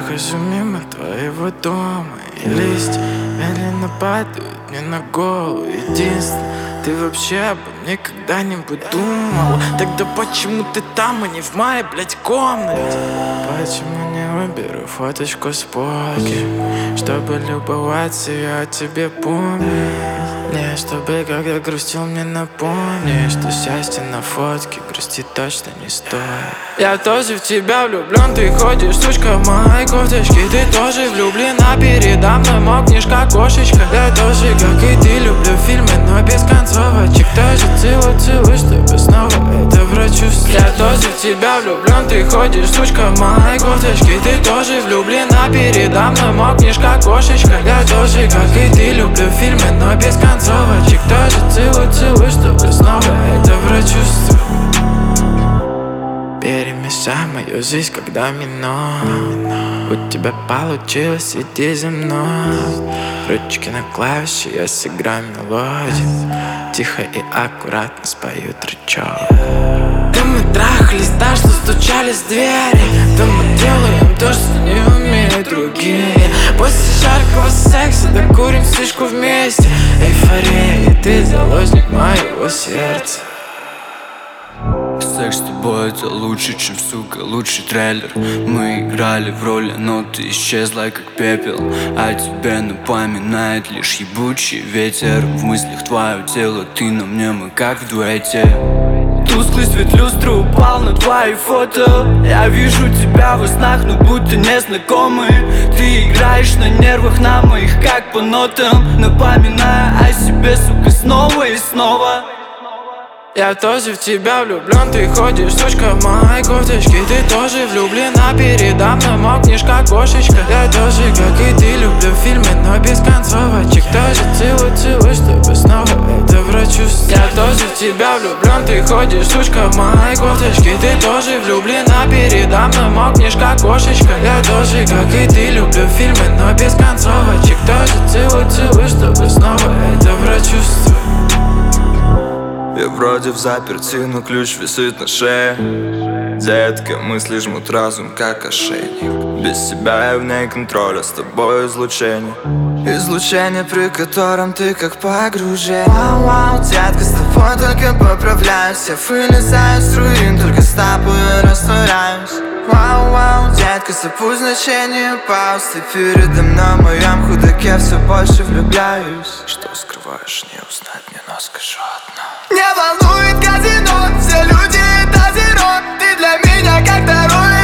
прохожу мимо твоего дома, и листья медленно падают мне на голову. Единственное, ты вообще обо мне когда-нибудь думал? Тогда почему ты там, а не в моей, блядь, комнате? Почему не уберу фоточку с полки, чтобы любоваться я о тебе помню? Не, чтобы когда грустил, мне напомни, что счастье на фотке грустить точно не стоит. Я тоже в тебя влюблен, ты ходишь, сучка, в моей кофточке. Ты тоже влюблена, передо мной мокнешь, как кошечка. Я тоже, как и ты, люблю фильмы, но без концовочек. Тоже целую, чтобы снова это прочувствовать. Я тоже в тебя влюблен, ты ходишь, сучка, в моей кофточке. Ты тоже влюблена, передо мной мокнешь, как кошечка. Я тоже, как и ты, люблю фильмы, но без концовочек. Тоже целую, чтобы снова это прочувствовать. Перемешай мою жизнь, как домино. У тебя получилось, иди за мной. Ручки на клавиши, я сыграю мелодию. Тихо и аккуратно спою тречок. Да мы трахались так, что стучались в двери. Да мы делаем то, что не умеют другие. После жаркого секса докурим слишком вместе. Эйфория, и ты заложник моего сердца. Секс с тобой это лучше, чем, сука, лучший трейлер. Мы играли в роли, но ты исчезла, как пепел. А тебе напоминает лишь ебучий ветер. В мыслях твое тело, ты на мне, мы как в дуэте. Тусклый свет люстры упал на твои фото. Я вижу тебя во снах, но будто незнакомы. Ты играешь на нервах, на моих, как по нотам, напоминая о себе, сука, снова и снова. Я тоже в тебя влюблен, ты ходишь, сучка, в моей кофточке. Ты тоже влюблена, передо мной мокнешь, как кошечка. Я тоже, как и ты, люблю фильмы, но без концовочек. Тоже целую, чтобы снова это прочувствовать. Я тоже в тебя влюблен, ты ходишь, сучка, в моей кофточке. Ты тоже влюблена, передо мной мокнешь, как кошечка. Я тоже, как и ты, люблю фильмы, но без концовочек. Тоже целую, чтобы снова это прочувствовать. Я вроде в заперти, но ключ висит на шее. Детка, мысли жмут разум, как ошейник. Без тебя я вне контроля, с тобой излучение. Излучение, при котором ты как погружение. Вау, детка, с тобой только поправляюсь. Я вылезаю с руин, только с тобой растворяюсь. Вау, детка, забудь значение пауз. Ты передо мной, в моем худаке все больше влюбляюсь. Что скрываешь, не узнать мне, но скажу одно. Не волнует казино, все люди это зеро. Ты для меня как второе